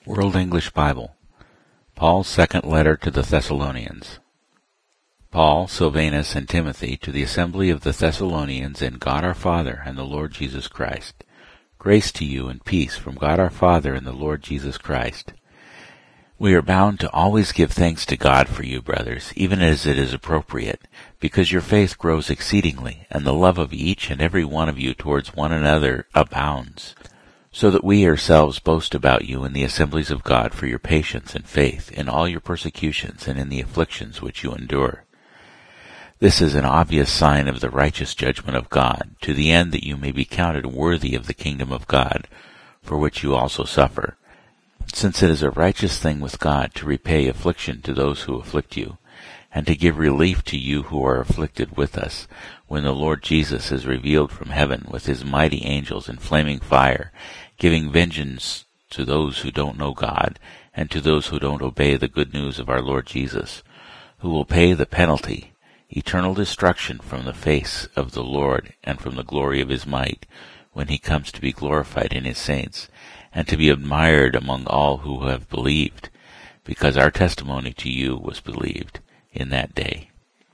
World English Bible, Paul's second letter to the Thessalonians. Paul, Silvanus, and Timothy, to the assembly of the Thessalonians in God our Father and the Lord Jesus Christ. Grace to you and peace from God our Father and the Lord Jesus Christ. We are bound to always give thanks to God for you, brothers, even as it is appropriate, because your faith grows exceedingly, and the love of each and every one of you towards one another abounds, so that we ourselves boast about you in the assemblies of God for your patience and faith in all your persecutions and in the afflictions which you endure. This is an obvious sign of the righteous judgment of God, to the end that you may be counted worthy of the kingdom of God, for which you also suffer. Since it is a righteous thing with God to repay affliction to those who afflict you, and to give relief to you who are afflicted with us, when the Lord Jesus is revealed from heaven with his mighty angels in flaming fire, giving vengeance to those who don't know God, and to those who don't obey the good news of our Lord Jesus, who will pay the penalty, eternal destruction from the face of the Lord and from the glory of his might, when he comes to be glorified in his saints, and to be admired among all who have believed, because our testimony to you was believed in that day.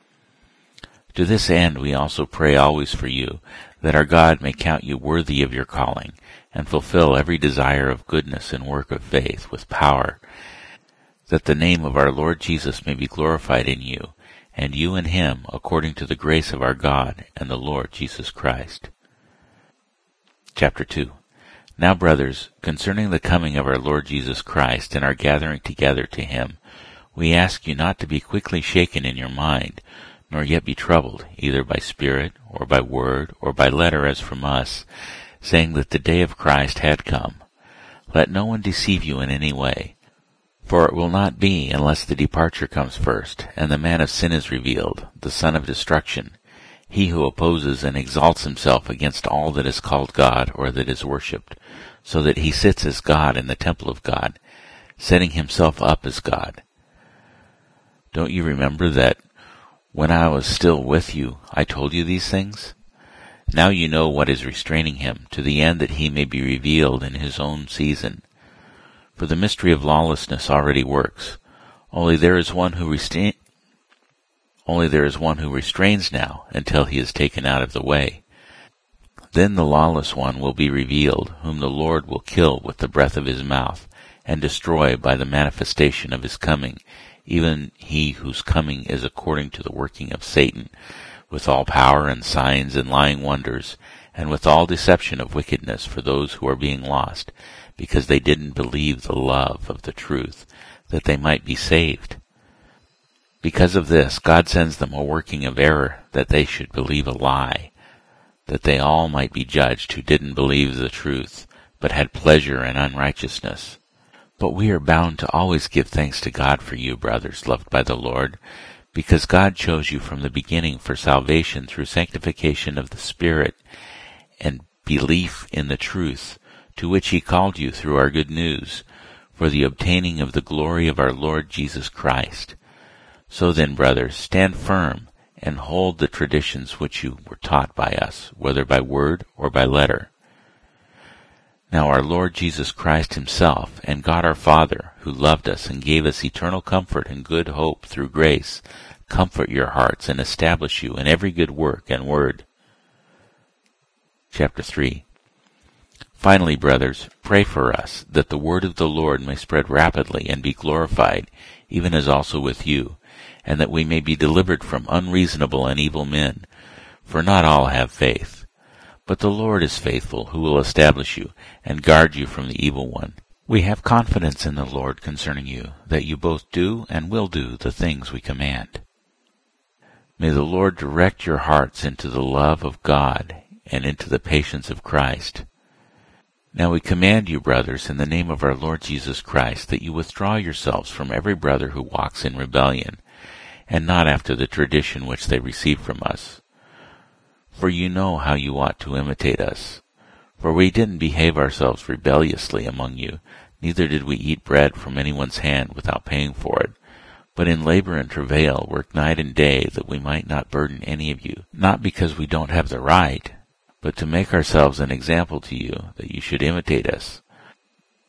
To this end we also pray always for you, that our God may count you worthy of your calling, and fulfill every desire of goodness and work of faith with power, that the name of our Lord Jesus may be glorified in you, and you in him, according to the grace of our God and the Lord Jesus Christ. Chapter 2. Now, brothers, concerning the coming of our Lord Jesus Christ and our gathering together to him, we ask you not to be quickly shaken in your mind, nor yet be troubled, either by spirit, or by word, or by letter as from us, saying that the day of Christ had come. Let no one deceive you in any way, for it will not be unless the departure comes first, and the man of sin is revealed, the son of destruction, he who opposes and exalts himself against all that is called God or that is worshipped, so that he sits as God in the temple of God, setting himself up as God. Don't you remember that when I was still with you, I told you these things? Now you know what is restraining him, to the end that he may be revealed in his own season. For the mystery of lawlessness already works. Only there is one who restrains now until he is taken out of the way. Then the lawless one will be revealed, whom the Lord will kill with the breath of his mouth, and destroy by the manifestation of his coming, even he whose coming is according to the working of Satan, with all power and signs and lying wonders, and with all deception of wickedness for those who are being lost, because they didn't believe the love of the truth, that they might be saved. Because of this, God sends them a working of error, that they should believe a lie, that they all might be judged who didn't believe the truth, but had pleasure in unrighteousness. But we are bound to always give thanks to God for you, brothers, loved by the Lord, because God chose you from the beginning for salvation through sanctification of the Spirit and belief in the truth, to which he called you through our good news, for the obtaining of the glory of our Lord Jesus Christ. So then, brothers, stand firm and hold the traditions which you were taught by us, whether by word or by letter. Now our Lord Jesus Christ himself, and God our Father, who loved us and gave us eternal comfort and good hope through grace, comfort your hearts and establish you in every good work and word. Chapter 3. Finally, brothers, pray for us, that the word of the Lord may spread rapidly and be glorified, even as also with you, and that we may be delivered from unreasonable and evil men, for not all have faith. But the Lord is faithful, who will establish you, and guard you from the evil one. We have confidence in the Lord concerning you, that you both do and will do the things we command. May the Lord direct your hearts into the love of God and into the patience of Christ. Now we command you, brothers, in the name of our Lord Jesus Christ, that you withdraw yourselves from every brother who walks in rebellion, and not after the tradition which they received from us. For you know how you ought to imitate us. For we didn't behave ourselves rebelliously among you, neither did we eat bread from anyone's hand without paying for it, but in labor and travail worked night and day, that we might not burden any of you, not because we don't have the right, but to make ourselves an example to you, that you should imitate us.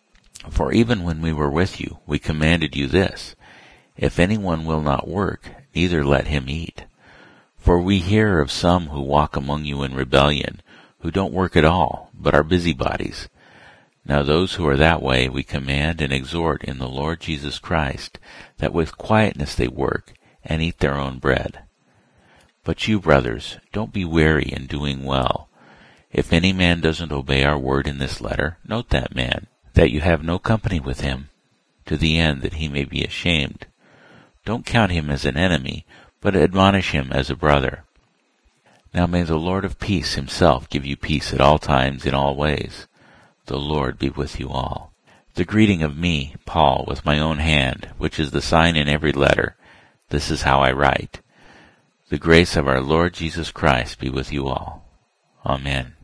For even when we were with you, we commanded you this, if anyone will not work, neither let him eat. For we hear of some who walk among you in rebellion, who don't work at all, but are busybodies. Now those who are that way we command and exhort in the Lord Jesus Christ, that with quietness they work, and eat their own bread. But you, brothers, don't be weary in doing well. If any man doesn't obey our word in this letter, note that man, that you have no company with him, to the end that he may be ashamed. Don't count him as an enemy, but admonish him as a brother. Now may the Lord of peace himself give you peace at all times in all ways. The Lord be with you all. The greeting of me, Paul, with my own hand, which is the sign in every letter. This is how I write. The grace of our Lord Jesus Christ be with you all. Amen.